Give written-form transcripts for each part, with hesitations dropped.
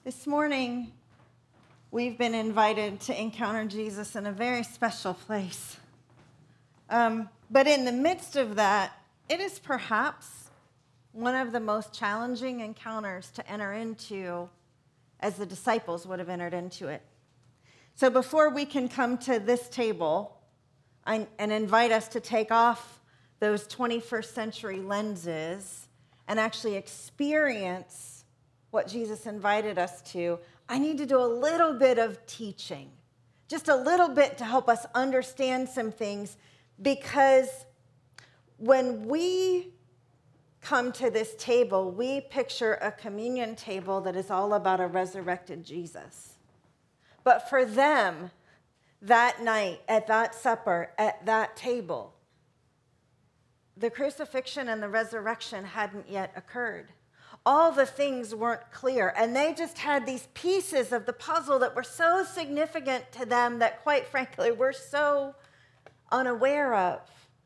This morning, we've been invited to encounter Jesus in a very special place. But in the midst of that, it is perhaps one of the most challenging encounters to enter into as the disciples would have entered into it. So before we can come to this table and invite us to take off those 21st century lenses and actually experience what Jesus invited us to, I need to do a little bit of teaching, just a little bit to help us understand some things, because when we come to this table, we picture a communion table that is all about a resurrected Jesus. But for them, that night, at that supper, at that table, the crucifixion and the resurrection hadn't yet occurred. All the things weren't clear, and they just had these pieces of the puzzle that were so significant to them that, quite frankly, we're so unaware of.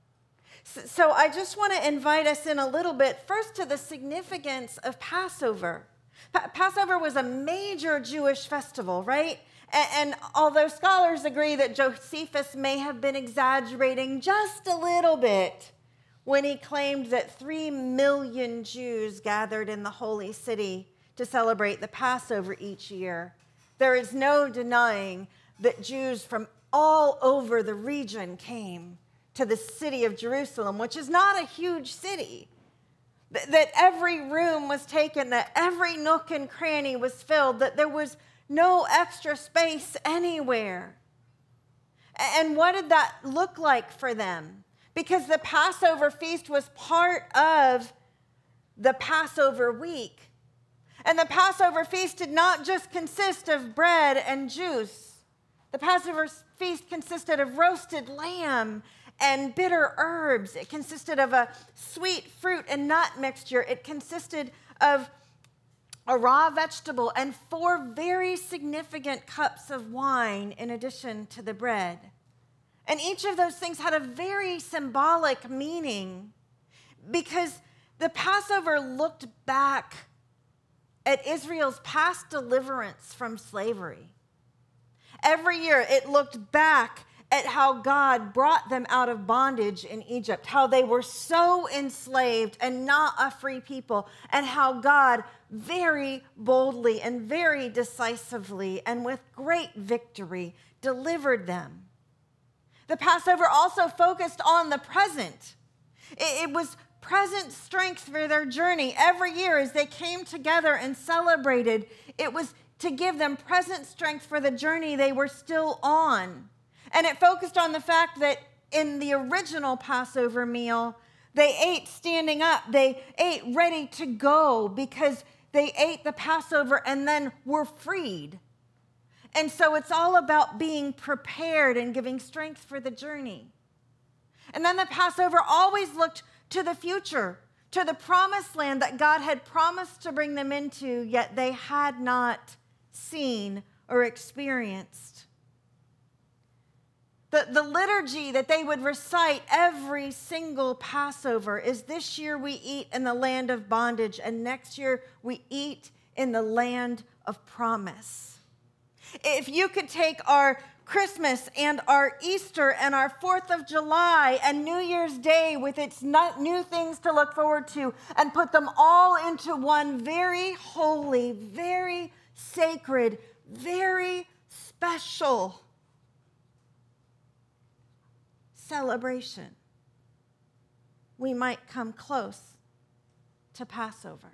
So I just want to invite us in a little bit, first to the significance of Passover. Passover was a major Jewish festival, right? And although scholars agree that Josephus may have been exaggerating just a little bit when he claimed that 3 million Jews gathered in the holy city to celebrate the Passover each year, there is no denying that Jews from all over the region came to the city of Jerusalem, which is not a huge city, that every room was taken, that every nook and cranny was filled, that there was no extra space anywhere. And what did that look like for them? Because the Passover feast was part of the Passover week. And the Passover feast did not just consist of bread and juice. The Passover feast consisted of roasted lamb and bitter herbs. It consisted of a sweet fruit and nut mixture. It consisted of a raw vegetable and 4 very significant cups of wine in addition to the bread. And each of those things had a very symbolic meaning, because the Passover looked back at Israel's past deliverance from slavery. Every year it looked back at how God brought them out of bondage in Egypt, how they were so enslaved and not a free people, and how God very boldly and very decisively and with great victory delivered them. The Passover also focused on the present. It was present strength for their journey. Every year as they came together and celebrated, it was to give them present strength for the journey they were still on. And it focused on the fact that in the original Passover meal, they ate standing up. They ate ready to go because they ate the Passover and then were freed. And so it's all about being prepared and giving strength for the journey. And then the Passover always looked to the future, to the promised land that God had promised to bring them into, yet they had not seen or experienced. The liturgy that they would recite every single Passover is, this year we eat in the land of bondage, and next year we eat in the land of promise. If you could take our Christmas and our Easter and our 4th of July and New Year's Day with its new things to look forward to and put them all into one very holy, very sacred, very special celebration, we might come close to Passover.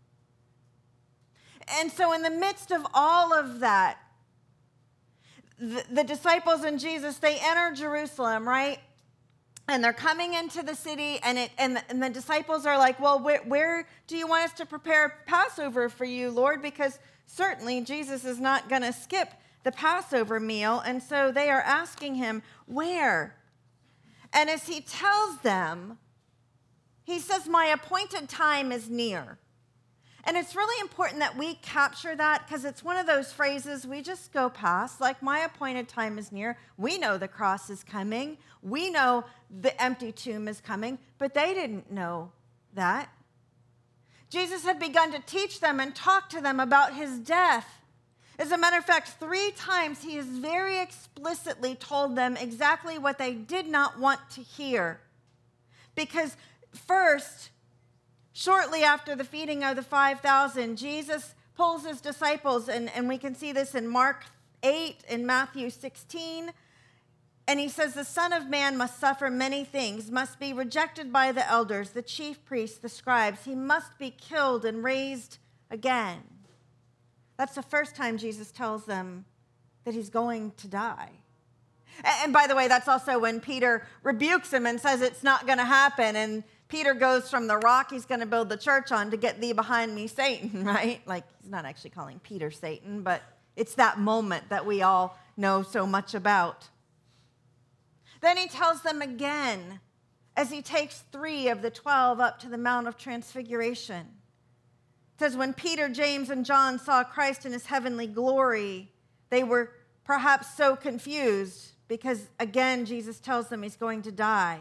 And so in the midst of all of that, the disciples and Jesus, they enter Jerusalem, right? And they're coming into the city, and the disciples are like, well, where do you want us to prepare Passover for you, Lord? Because certainly Jesus is not going to skip the Passover meal. And so they are asking him, where? And as he tells them, he says, my appointed time is near. And it's really important that we capture that, because it's one of those phrases we just go past, like, my appointed time is near. We know the cross is coming. We know the empty tomb is coming, but they didn't know that. Jesus had begun to teach them and talk to them about his death. As a matter of fact, 3 times he has very explicitly told them exactly what they did not want to hear. Because first, shortly after the feeding of the 5,000, Jesus pulls his disciples, and we can see this in Mark 8 and Matthew 16. And he says, the Son of Man must suffer many things, must be rejected by the elders, the chief priests, the scribes. He must be killed and raised again. That's the first time Jesus tells them that he's going to die. And by the way, that's also when Peter rebukes him and says it's not going to happen. And Peter goes from the rock he's going to build the church on to get thee behind me, Satan, right? Like, he's not actually calling Peter Satan, but it's that moment that we all know so much about. Then he tells them again as he takes 3 of the 12 up to the Mount of Transfiguration. It says, when Peter, James, and John saw Christ in his heavenly glory, they were perhaps so confused because, again, Jesus tells them he's going to die.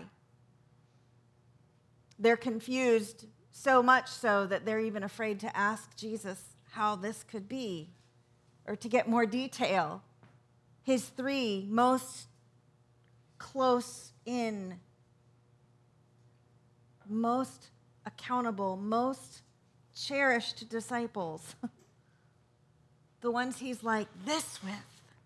They're confused so much so that they're even afraid to ask Jesus how this could be or to get more detail. His 3 most close in, most accountable, most cherished disciples, the ones he's like this with.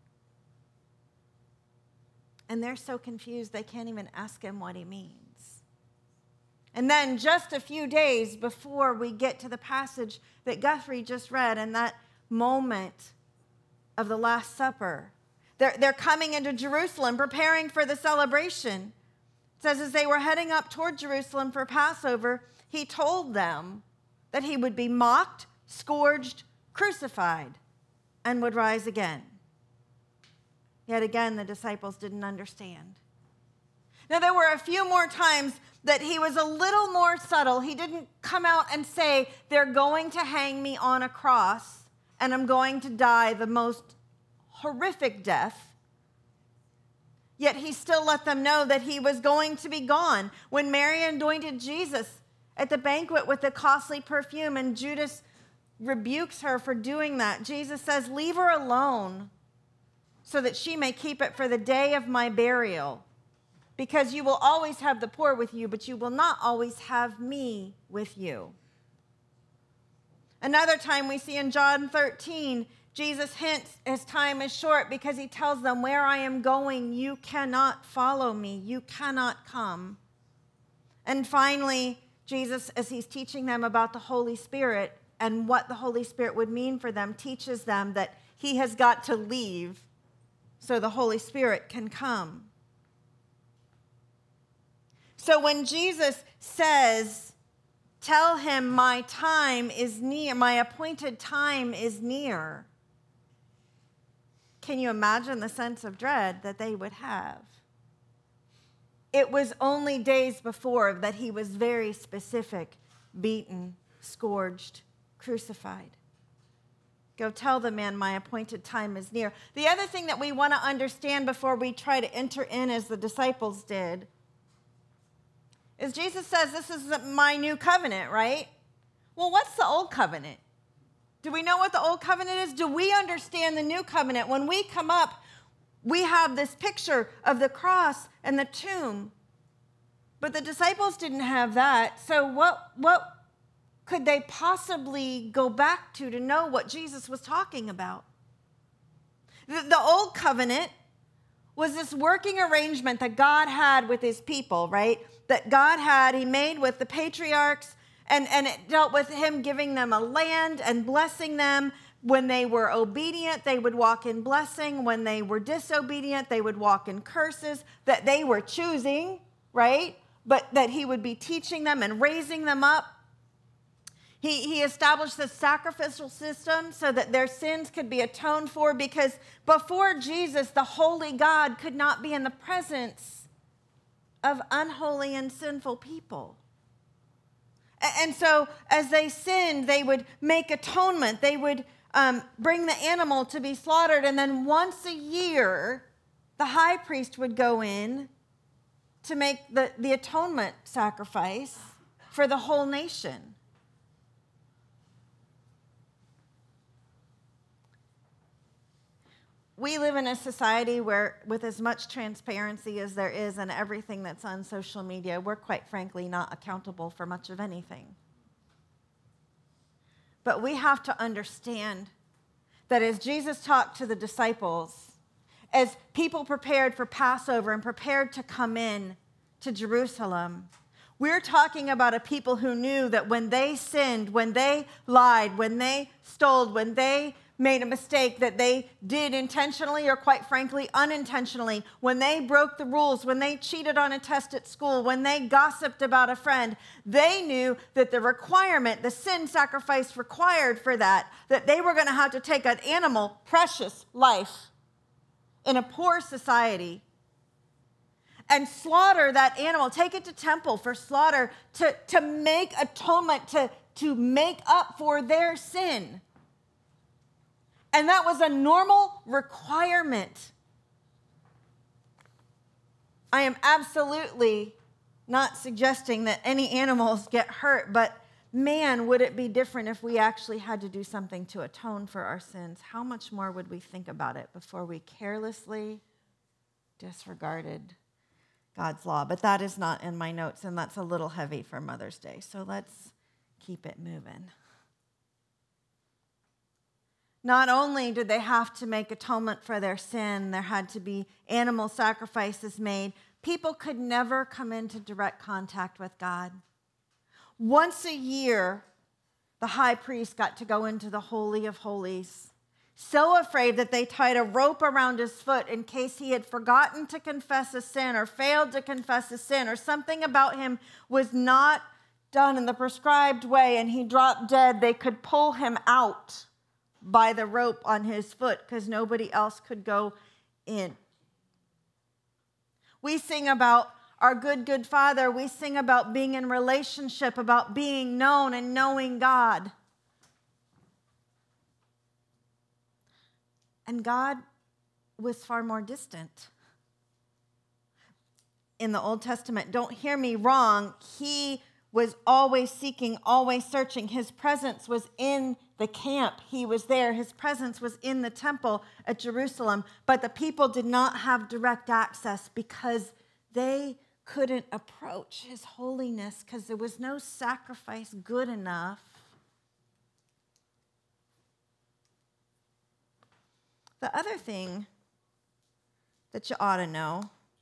And they're so confused they can't even ask him what he means. And then just a few days before we get to the passage that Guthrie just read, and that moment of the Last Supper, they're coming into Jerusalem, preparing for the celebration. It says as they were heading up toward Jerusalem for Passover, he told them that he would be mocked, scourged, crucified, and would rise again. Yet again, the disciples didn't understand. Now, there were a few more times that he was a little more subtle. He didn't come out and say, they're going to hang me on a cross, and I'm going to die the most horrific death. Yet he still let them know that he was going to be gone. When Mary anointed Jesus at the banquet with the costly perfume, and Judas rebukes her for doing that, Jesus says, leave her alone so that she may keep it for the day of my burial. Because you will always have the poor with you, but you will not always have me with you. Another time we see in John 13, Jesus hints his time is short because he tells them, where I am going, you cannot follow me. You cannot come. And finally, Jesus, as he's teaching them about the Holy Spirit and what the Holy Spirit would mean for them, teaches them that he has got to leave so the Holy Spirit can come. So when Jesus says, tell him my time is near, my appointed time is near, can you imagine the sense of dread that they would have? It was only days before that he was very specific, beaten, scourged, crucified. Go tell the man my appointed time is near. The other thing that we want to understand before we try to enter in as the disciples did is Jesus says, this is my new covenant, right? Well, what's the old covenant? Do we know what the old covenant is? Do we understand the new covenant? When we come up, we have this picture of the cross and the tomb. But the disciples didn't have that. So what could they possibly go back to know what Jesus was talking about? The old covenant was this working arrangement that God had with his people, right? That God had, he made with the patriarchs, and it dealt with him giving them a land and blessing them. When they were obedient, they would walk in blessing. When they were disobedient, they would walk in curses that they were choosing, right? But that he would be teaching them and raising them up. He established the sacrificial system so that their sins could be atoned for, because before Jesus, the holy God could not be in the presence of unholy and sinful people. And so as they sinned, they would make atonement. They would bring the animal to be slaughtered. And then once a year, the high priest would go in to make the atonement sacrifice for the whole nation. we live in a society where, with as much transparency as there is in everything that's on social media, we're quite frankly not accountable for much of anything. But we have to understand that as Jesus talked to the disciples, as people prepared for Passover and prepared to come in to Jerusalem, we're talking about a people who knew that when they sinned, when they lied, when they stole, when they made a mistake that they did intentionally or quite frankly unintentionally, when they broke the rules, when they cheated on a test at school, when they gossiped about a friend, they knew that the requirement, the sin sacrifice required for that they were going to have to take an animal, precious life in a poor society, and slaughter that animal, take it to temple for slaughter to make atonement, to make up for their sin. And that was a normal requirement. I am absolutely not suggesting that any animals get hurt, but man, would it be different if we actually had to do something to atone for our sins? How much more would we think about it before we carelessly disregarded God's law? But that is not in my notes, and that's a little heavy for Mother's Day. So let's keep it moving. Not only did they have to make atonement for their sin, there had to be animal sacrifices made. People could never come into direct contact with God. Once a year, the high priest got to go into the Holy of Holies, so afraid that they tied a rope around his foot in case he had forgotten to confess a sin or failed to confess a sin or something about him was not done in the prescribed way and he dropped dead. They could pull him out by the rope on his foot because nobody else could go in. We sing about our good Father. We sing about being in relationship, about being known and knowing God. And God was far more distant. In the Old Testament, don't hear me wrong, he was always seeking, always searching. His presence was in the camp. He was there. His presence was in the temple at Jerusalem. But the people did not have direct access because they couldn't approach his holiness because there was no sacrifice good enough. The other thing that you ought to know,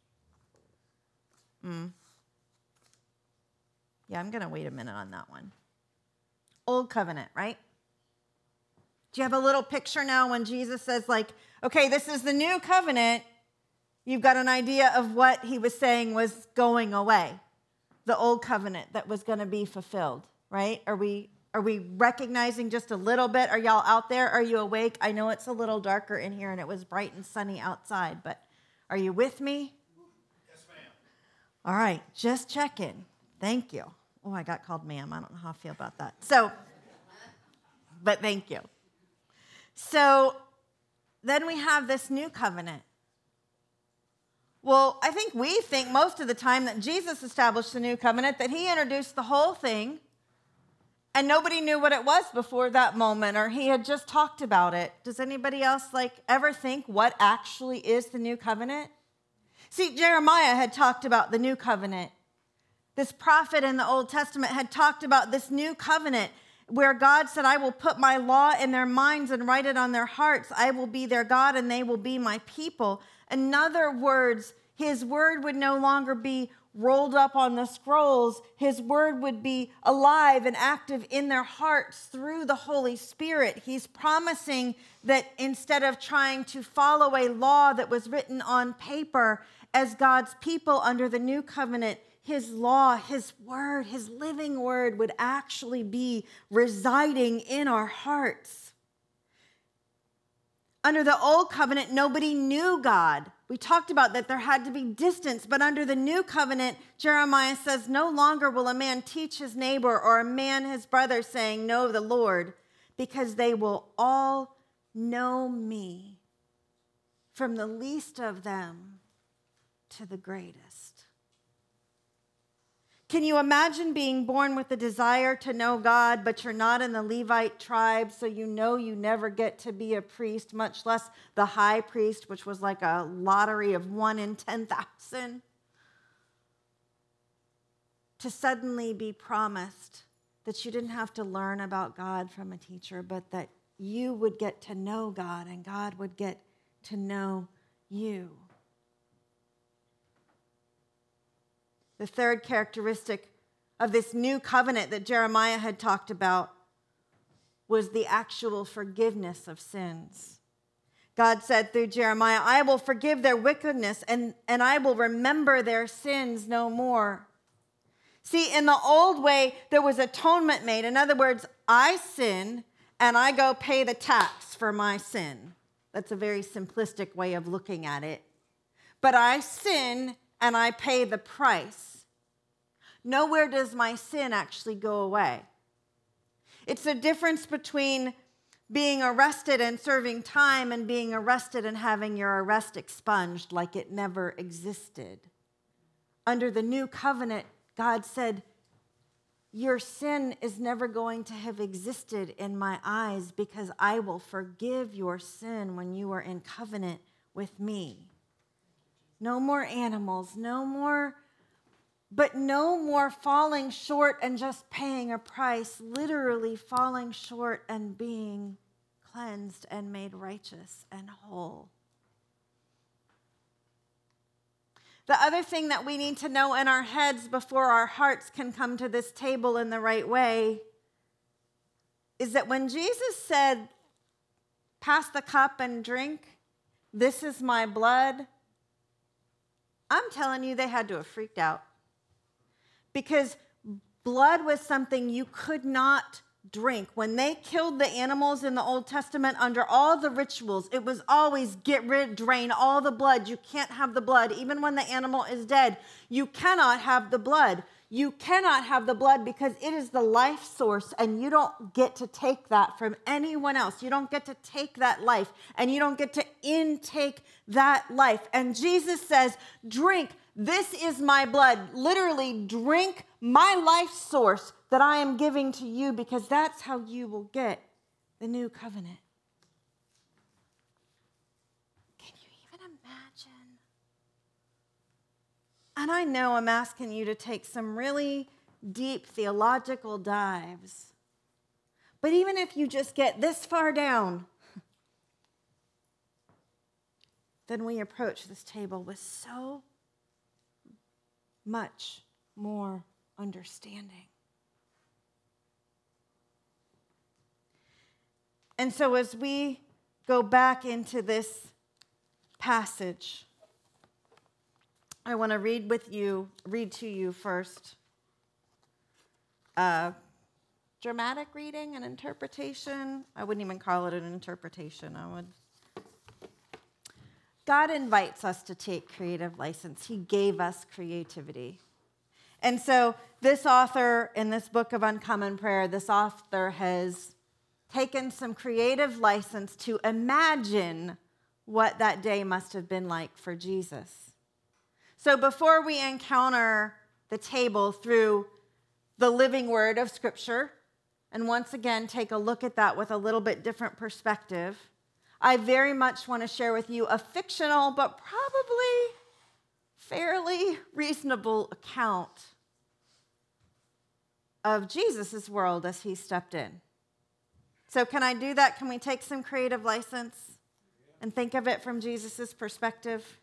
I'm going to wait a minute on that one. Old covenant, right? Do you have a little picture now when Jesus says, okay, this is the new covenant? You've got an idea of what he was saying was going away. The old covenant that was going to be fulfilled, right? Are we recognizing just a little bit? Are y'all out there? Are you awake? I know it's a little darker in here and it was bright and sunny outside, but are you with me? Yes, ma'am. All right, just checking. Thank you. Oh, I got called ma'am. I don't know how I feel about that. But thank you. So then we have this new covenant. Well, I think we think most of the time that Jesus established the new covenant, that he introduced the whole thing, and nobody knew what it was before that moment, or he had just talked about it. Does anybody else ever think what actually is the new covenant? See, Jeremiah had talked about the new covenant. This prophet in the Old Testament had talked about this new covenant where God said, I will put my law in their minds and write it on their hearts. I will be their God and they will be my people. In other words, his word would no longer be rolled up on the scrolls. His word would be alive and active in their hearts through the Holy Spirit. He's promising that instead of trying to follow a law that was written on paper as God's people under the new covenant, his law, his word, his living word would actually be residing in our hearts. Under the old covenant, nobody knew God. We talked about that there had to be distance, but under the new covenant, Jeremiah says, no longer will a man teach his neighbor or a man his brother saying, know the Lord, because they will all know me, from the least of them to the greatest. Can you imagine being born with the desire to know God, but you're not in the Levite tribe, so you know you never get to be a priest, much less the high priest, which was like a lottery of 1 in 10,000? To suddenly be promised that you didn't have to learn about God from a teacher, but that you would get to know God and God would get to know you. The third characteristic of this new covenant that Jeremiah had talked about was the actual forgiveness of sins. God said through Jeremiah, I will forgive their wickedness and I will remember their sins no more. See, in the old way, there was atonement made. In other words, I sin and I go pay the tax for my sin. That's a very simplistic way of looking at it. But I sin and I pay the price. Nowhere does my sin actually go away. It's the difference between being arrested and serving time and being arrested and having your arrest expunged like it never existed. Under the new covenant, God said, your sin is never going to have existed in my eyes because I will forgive your sin when you are in covenant with me. No more animals, no more falling short and just paying a price, literally falling short and being cleansed and made righteous and whole. The other thing that we need to know in our heads before our hearts can come to this table in the right way is that when Jesus said, pass the cup and drink, this is my blood, I'm telling you, they had to have freaked out. Because blood was something you could not drink. When they killed the animals in the Old Testament under all the rituals, it was always drain all the blood. You can't have the blood. Even when the animal is dead, you cannot have the blood. You cannot have the blood because it is the life source and you don't get to take that from anyone else. You don't get to take that life and you don't get to intake that life. And Jesus says, drink, this is my blood. Literally, drink my life source that I am giving to you because that's how you will get the new covenant. Can you even imagine? And I know I'm asking you to take some really deep theological dives. But even if you just get this far down, then we approach this table with so much more understanding. And so as we go back into this passage, I want to read to you first a dramatic reading, an interpretation. I wouldn't even call it an interpretation. God invites us to take creative license. He gave us creativity. And so this author in this book of Uncommon Prayer, this author has taken some creative license to imagine what that day must have been like for Jesus. So before we encounter the table through the living word of Scripture, and once again take a look at that with a little bit different perspective, I very much want to share with you a fictional but probably fairly reasonable account of Jesus' world as he stepped in. So can I do that? Can we take some creative license and think of it from Jesus' perspective?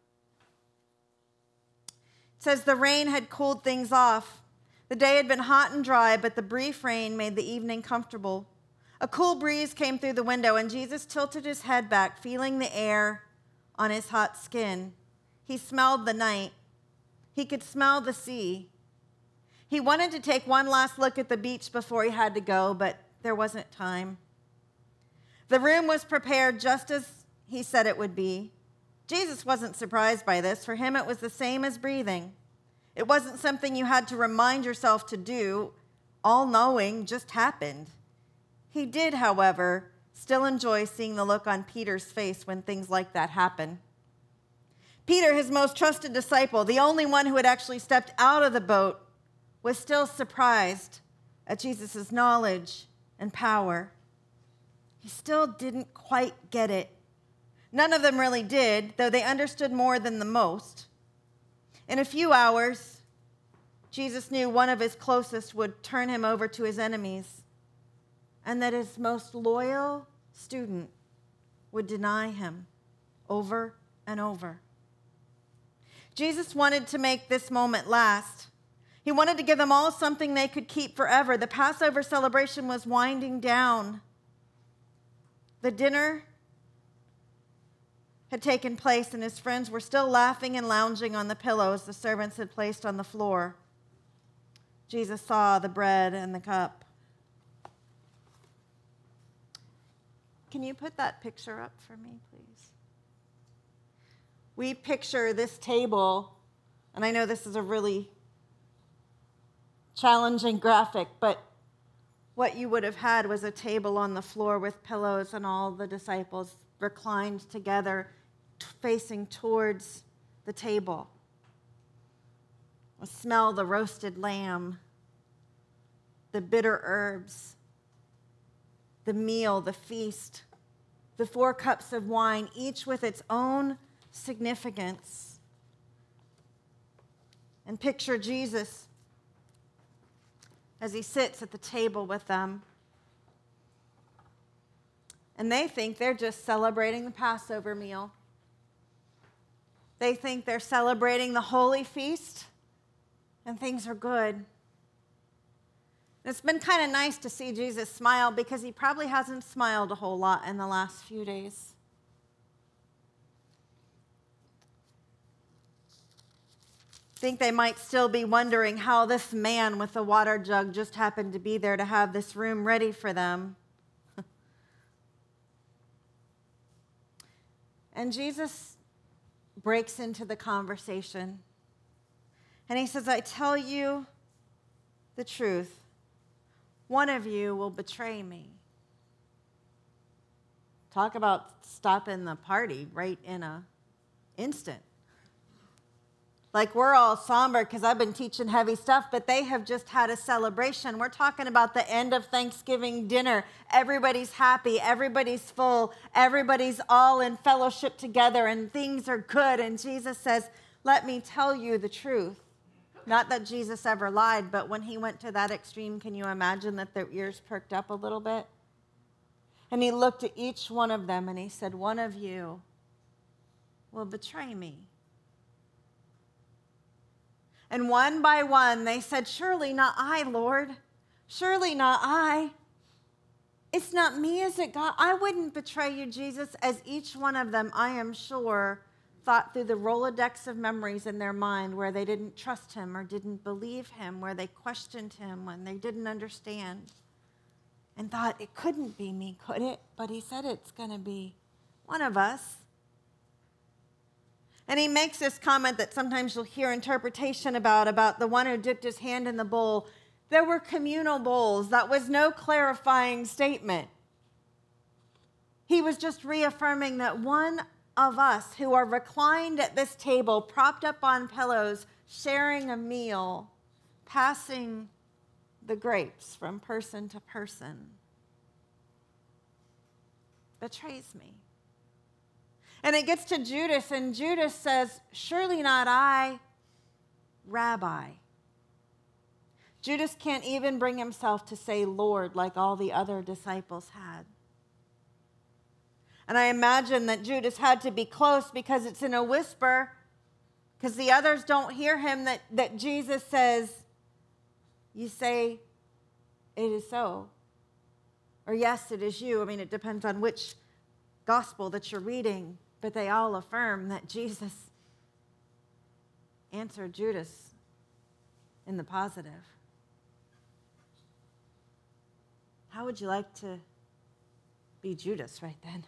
It says, the rain had cooled things off. The day had been hot and dry, but the brief rain made the evening comfortable. A cool breeze came through the window, and Jesus tilted his head back, feeling the air on his hot skin. He smelled the night. He could smell the sea. He wanted to take one last look at the beach before he had to go, but there wasn't time. The room was prepared just as he said it would be. Jesus wasn't surprised by this. For him, it was the same as breathing. It wasn't something you had to remind yourself to do. All-knowing just happened. He did, however, still enjoy seeing the look on Peter's face when things like that happen. Peter, his most trusted disciple, the only one who had actually stepped out of the boat was still surprised at Jesus' knowledge and power. He still didn't quite get it. None of them really did, though they understood more than the most. In a few hours, Jesus knew one of his closest would turn him over to his enemies, and that his most loyal student would deny him over and over. Jesus wanted to make this moment last. He wanted to give them all something they could keep forever. The Passover celebration was winding down. The dinner had taken place, and his friends were still laughing and lounging on the pillows the servants had placed on the floor. Jesus saw the bread and the cup. Can you put that picture up for me, please? We picture this table, and I know this is a really challenging graphic, but what you would have had was a table on the floor with pillows and all the disciples reclined together, facing towards the table. Smell the roasted lamb, the bitter herbs, the meal, the feast, the 4 cups of wine, each with its own significance. And picture Jesus as he sits at the table with them. And they think they're just celebrating the Passover meal. They think they're celebrating the holy feast, and things are good. It's been kind of nice to see Jesus smile, because he probably hasn't smiled a whole lot in the last few days. I think they might still be wondering how this man with the water jug just happened to be there to have this room ready for them. And Jesus breaks into the conversation. And he says, I tell you the truth. One of you will betray me. Talk about stopping the party right in an instant. Like, we're all somber because I've been teaching heavy stuff, but they have just had a celebration. We're talking about the end of Thanksgiving dinner. Everybody's happy. Everybody's full. Everybody's all in fellowship together, and things are good. And Jesus says, let me tell you the truth. Not that Jesus ever lied, but when he went to that extreme, can you imagine that their ears perked up a little bit? And he looked at each one of them and he said, one of you will betray me. And one by one, they said, surely not I, Lord. Surely not I. It's not me, is it, God? I wouldn't betray you, Jesus. As each one of them, I am sure, thought through the Rolodex of memories in their mind where they didn't trust him or didn't believe him, where they questioned him when they didn't understand, and thought, it couldn't be me, could it? But he said it's going to be one of us. And he makes this comment that sometimes you'll hear interpretation about the one who dipped his hand in the bowl. There were communal bowls. That was no clarifying statement. He was just reaffirming that one of us who are reclined at this table, propped up on pillows, sharing a meal, passing the grapes from person to person, betrays me. And it gets to Judas, and Judas says, surely not I, Rabbi. Judas can't even bring himself to say Lord like all the other disciples had. And I imagine that Judas had to be close because it's in a whisper, because the others don't hear him, that Jesus says, you say it is so. Or yes, it is you. I mean, it depends on which gospel that you're reading. But they all affirm that Jesus answered Judas in the positive. How would you like to be Judas right then?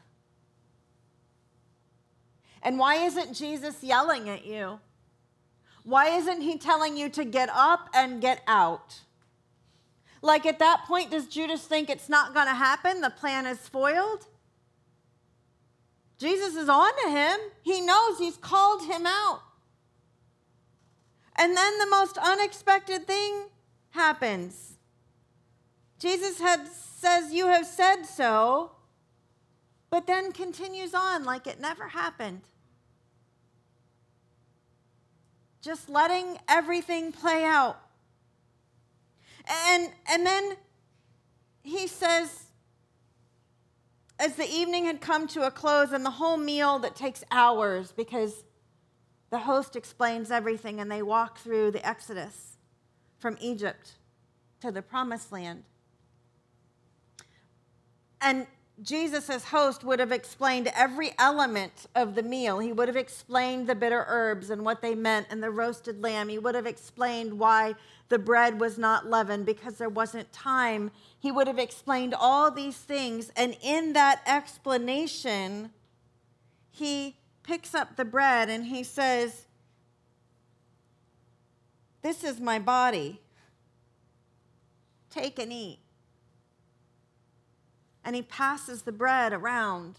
And why isn't Jesus yelling at you? Why isn't he telling you to get up and get out? Like, at that point, does Judas think it's not going to happen? The plan is foiled? Jesus is on to him. He knows he's called him out. And then the most unexpected thing happens. Jesus says, "You have said so," but then continues on like it never happened. Just letting everything play out. And then he says, as the evening had come to a close and the whole meal that takes hours because the host explains everything and they walk through the Exodus from Egypt to the Promised Land. And Jesus as host would have explained every element of the meal. He would have explained the bitter herbs and what they meant and the roasted lamb. He would have explained why the bread was not leavened because there wasn't time. He would have explained all these things. And in that explanation, he picks up the bread and he says, "This is my body. Take and eat." And he passes the bread around.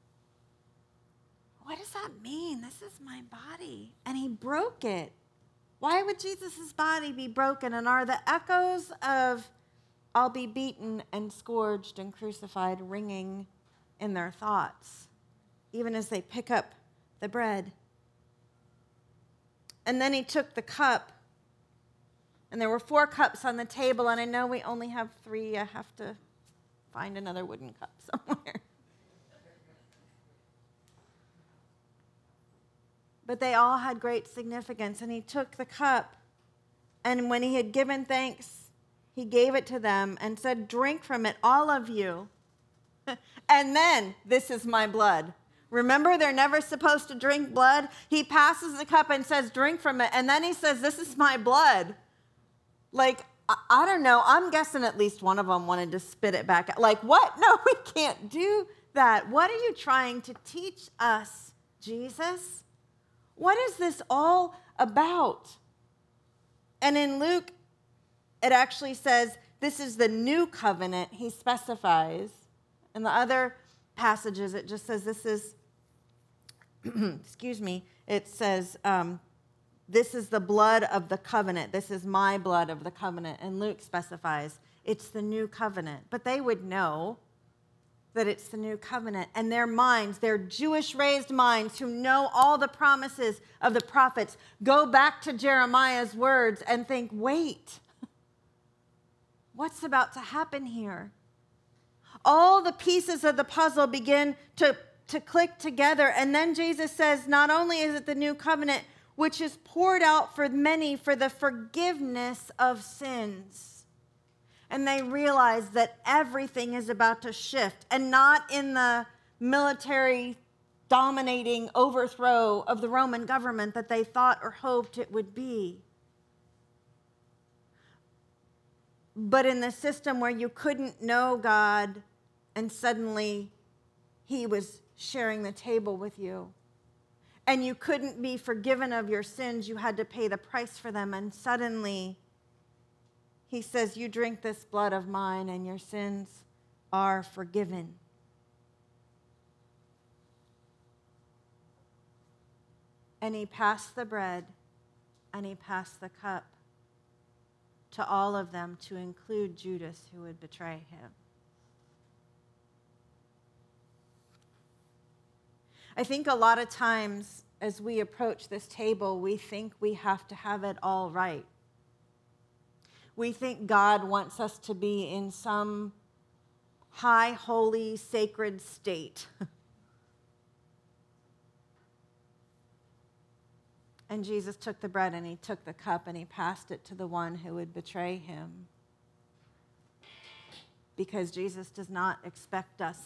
What does that mean? This is my body. And he broke it. Why would Jesus' body be broken? And are the echoes of "I'll be beaten and scourged and crucified" ringing in their thoughts, even as they pick up the bread? And then he took the cup. And there were 4 cups on the table. And I know we only have 3. I have to find another wooden cup somewhere. But they all had great significance. And he took the cup, and when he had given thanks, he gave it to them and said, "Drink from it, all of you. And then, this is my blood." Remember, they're never supposed to drink blood. He passes the cup and says, "Drink from it." And then he says, "This is my blood." Like, I don't know. I'm guessing at least one of them wanted to spit it back out. Like, what? No, we can't do that. What are you trying to teach us, Jesus? What is this all about? And in Luke, it actually says this is the new covenant. He specifies. In the other passages, it just says this is, it says, this is the blood of the covenant. This is my blood of the covenant. And Luke specifies it's the new covenant. But they would know that it's the new covenant. And their minds, their Jewish-raised minds who know all the promises of the prophets, go back to Jeremiah's words and think, wait, what's about to happen here? All the pieces of the puzzle begin to click together. And then Jesus says, not only is it the new covenant, which is poured out for many for the forgiveness of sins. And they realize that everything is about to shift, and not in the military dominating overthrow of the Roman government that they thought or hoped it would be, but in the system where you couldn't know God and suddenly he was sharing the table with you. And you couldn't be forgiven of your sins. You had to pay the price for them. And suddenly, he says, you drink this blood of mine and your sins are forgiven. And he passed the bread and he passed the cup to all of them, to include Judas, who would betray him. I think a lot of times as we approach this table, we think we have to have it all right. We think God wants us to be in some high, holy, sacred state. And Jesus took the bread and he took the cup and he passed it to the one who would betray him. Because Jesus does not expect us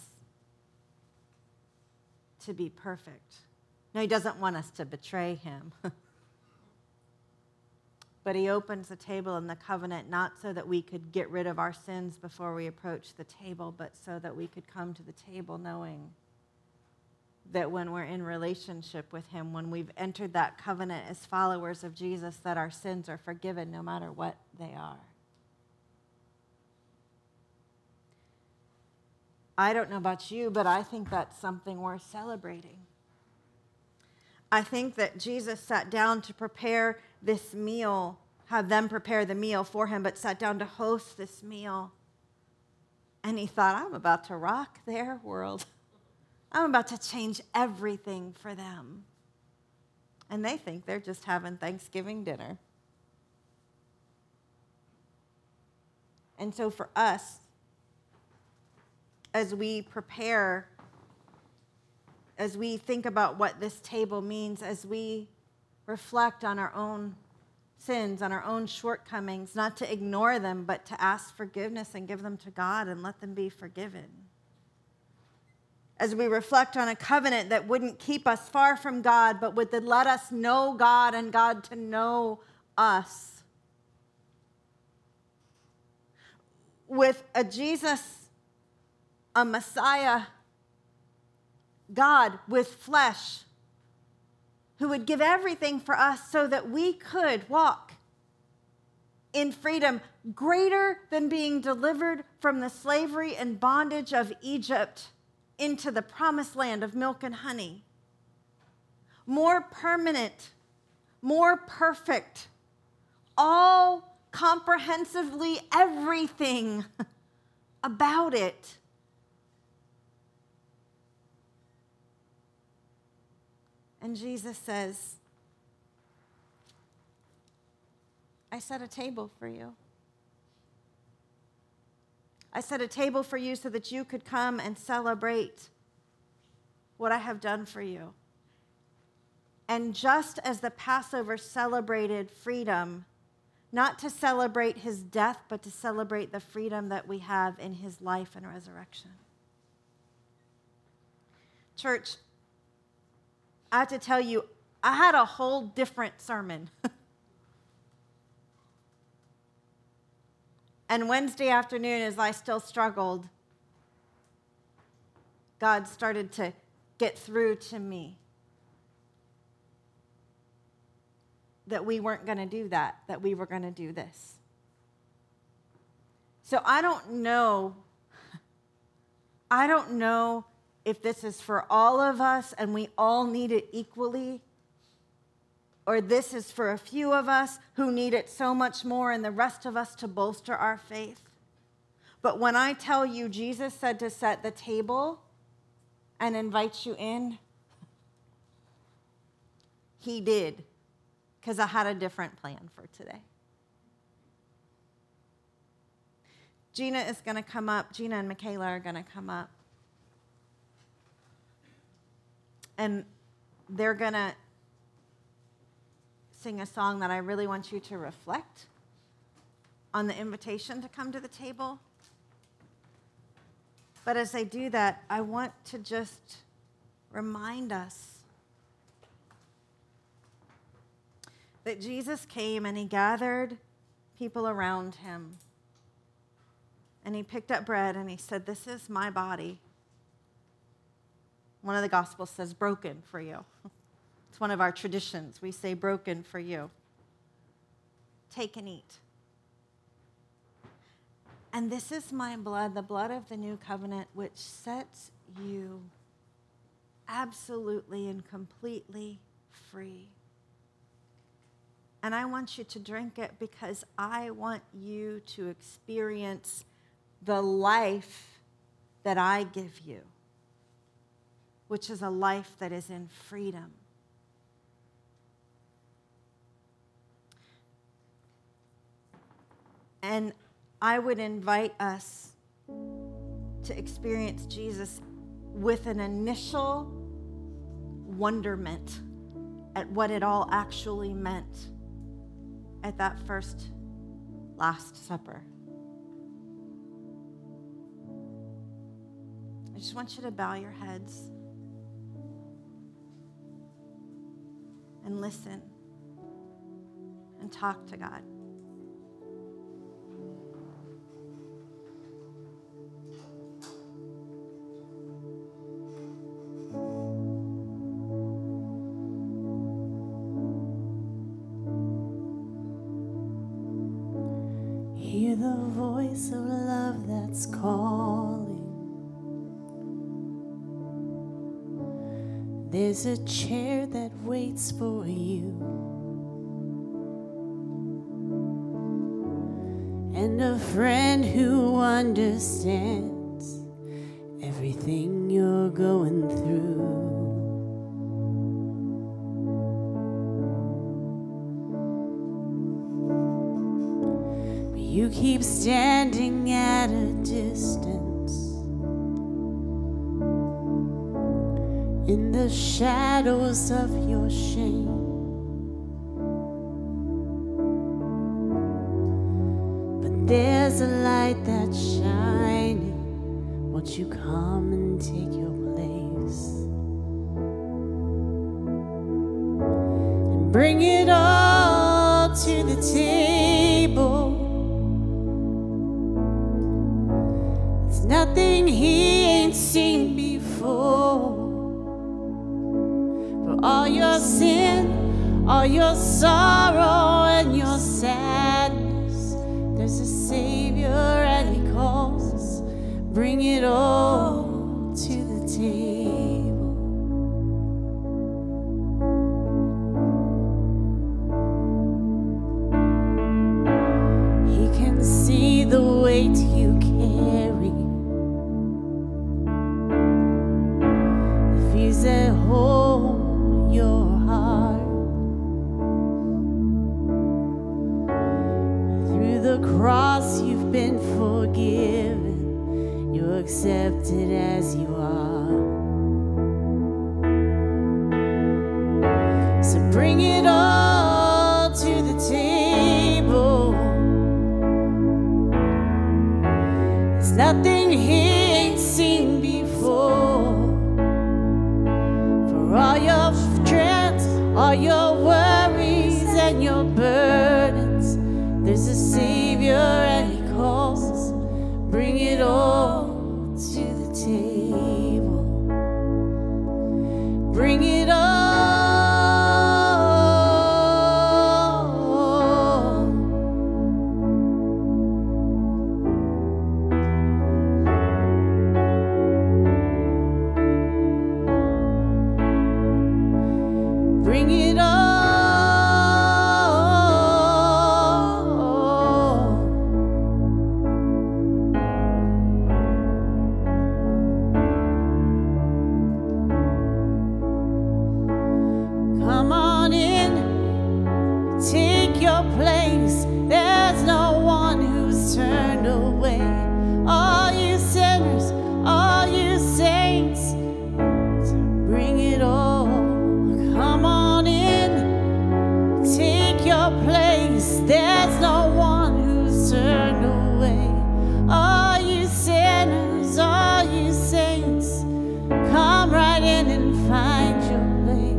to be perfect. No, he doesn't want us to betray him. But he opens the table and the covenant not so that we could get rid of our sins before we approach the table, but so that we could come to the table knowing that when we're in relationship with him, when we've entered that covenant as followers of Jesus, that our sins are forgiven no matter what they are. I don't know about you, but I think that's something worth celebrating. I think that Jesus sat down to prepare this meal have them prepare the meal for him, but sat down to host this meal. And he thought, I'm about to rock their world. I'm about to change everything for them. And they think they're just having Thanksgiving dinner. And so for us, as we prepare, as we think about what this table means, as we reflect on our own sins, on our own shortcomings, not to ignore them, but to ask forgiveness and give them to God and let them be forgiven. As we reflect on a covenant that wouldn't keep us far from God, but would let us know God and God to know us. With a Jesus, a Messiah, God with flesh, who would give everything for us so that we could walk in freedom greater than being delivered from the slavery and bondage of Egypt into the promised land of milk and honey. More permanent, more perfect, all comprehensively everything about it. And Jesus says, I set a table for you. I set a table for you so that you could come and celebrate what I have done for you. And just as the Passover celebrated freedom, not to celebrate his death, but to celebrate the freedom that we have in his life and resurrection. Church, I have to tell you, I had a whole different sermon. And Wednesday afternoon, as I still struggled, God started to get through to me that we weren't going to do that we were going to do this. So I don't know if this is for all of us and we all need it equally, or this is for a few of us who need it so much more and the rest of us to bolster our faith. But when I tell you Jesus said to set the table and invite you in, he did, because I had a different plan for today. Gina is going to come up. Gina and Michaela are going to come up. And they're going to sing a song that I really want you to reflect on the invitation to come to the table. But as they do that, I want to just remind us that Jesus came and he gathered people around him. And he picked up bread and he said, "This is my body." One of the Gospels says, broken for you. It's one of our traditions. We say, broken for you. Take and eat. And this is my blood, the blood of the new covenant, which sets you absolutely and completely free. And I want you to drink it because I want you to experience the life that I give you, which is a life that is in freedom. And I would invite us to experience Jesus with an initial wonderment at what it all actually meant at that first Last Supper. I just want you to bow your heads and listen and talk to God. Hear the voice of love that's calling. There's a chair that waits for you. and a friend who understands everything you're going through. But you keep standing at a distance in the shadows of your shame. There's a light that's shining. Won't you come and take your place and bring it all to the table? It's nothing he ain't seen before. For all your sin, all your sorrow, and your sadness, there's a Savior and he calls. Bring it all to the table. He can see the weight you carry, the fears that hold your heart. The cross, you've been forgiven, you're accepted as you are. So bring it all to the table. There's nothing he ain't seen before. For all your strength, all your worries and your burdens, there's a Savior and he calls. Bring it all to the table. Bring it all. Bring it all. Come on in, take your place. There's no one who's turned away. All you sinners, all you saints, bring it all. Come on in, take your place. There's no one who's turned away. All you sinners, all you saints, come right in and find your place.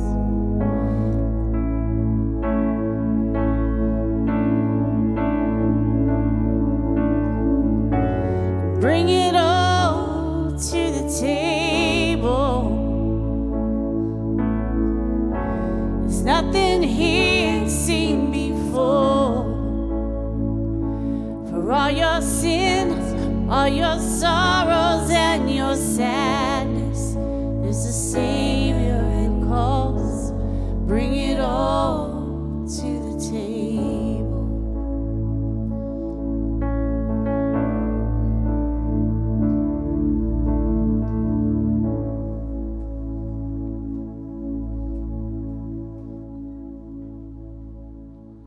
Bring it all to the table. It's nothing he ain't seen before. For all your sins, all your sorrows, and your sadness,